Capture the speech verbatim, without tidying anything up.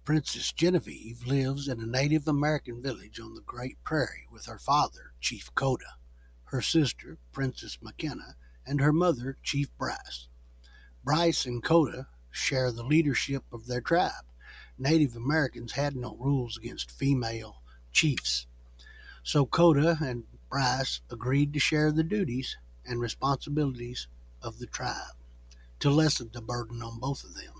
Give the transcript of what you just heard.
Princess Genevieve lives in a Native American village on the Great Prairie with her father, Chief Coda, her sister, Princess McKenna, and her mother, Chief Bryce. Bryce and Coda share the leadership of their tribe. Native Americans had no rules against female chiefs, so Coda and Bryce agreed to share the duties and responsibilities of the tribe to lessen the burden on both of them.